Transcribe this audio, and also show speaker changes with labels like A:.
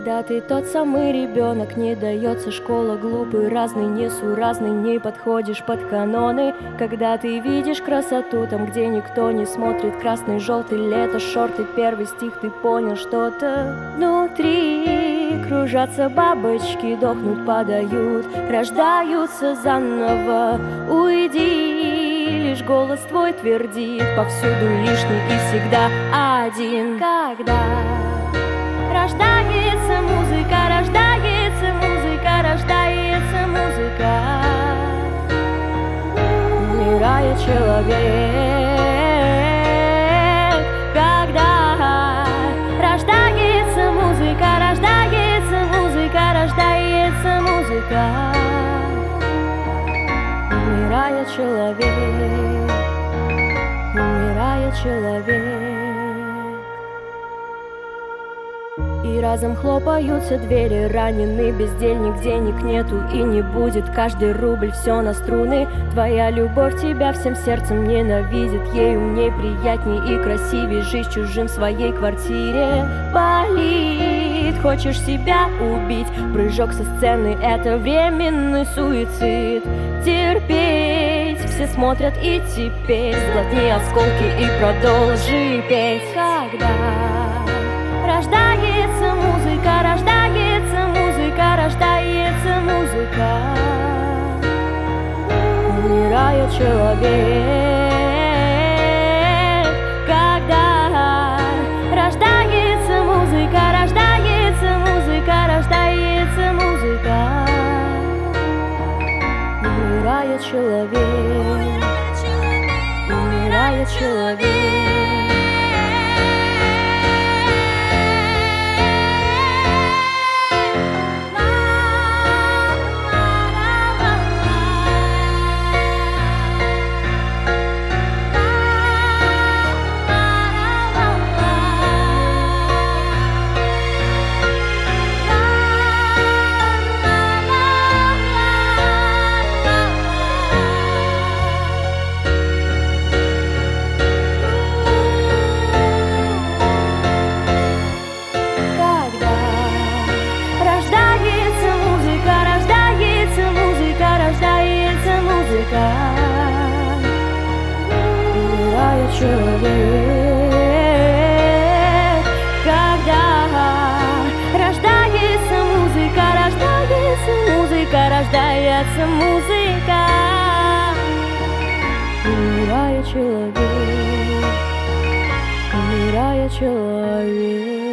A: Когда ты тот самый ребенок, не дается школа, глупый, разный, несуразный, не подходишь под каноны. Когда ты видишь красоту там, где никто не смотрит, красный, желтый, лето, шорты, первый стих, ты понял что-то внутри. Кружатся бабочки, дохнут, падают, рождаются заново. Уйди, лишь голос твой твердит, повсюду лишний и всегда один. Когда рождается музыка, рождается музыка, рождается музыка, умирает человек. Когда рождается музыка, рождается музыка, рождается музыка, умирает человек, умирает человек. И разом хлопаются двери, раненый бездельник, денег нету и не будет, каждый рубль все на струны. Твоя любовь тебя всем сердцем ненавидит, ей умней, приятней и красивей жить чужим в своей квартире. Болит, хочешь себя убить, прыжок со сцены — это временный суицид. Терпеть, все смотрят и теперь, сглотни осколки и продолжи петь. Когда рождается музыка, рождается музыка, рождается музыка, умирает человек. Когда рождается музыка, рождается музыка, рождается музыка, умирает человек, умирает человек. Умирает человек. Когда рождается музыка, рождается музыка, рождается музыка, умирает человек, умирает человек.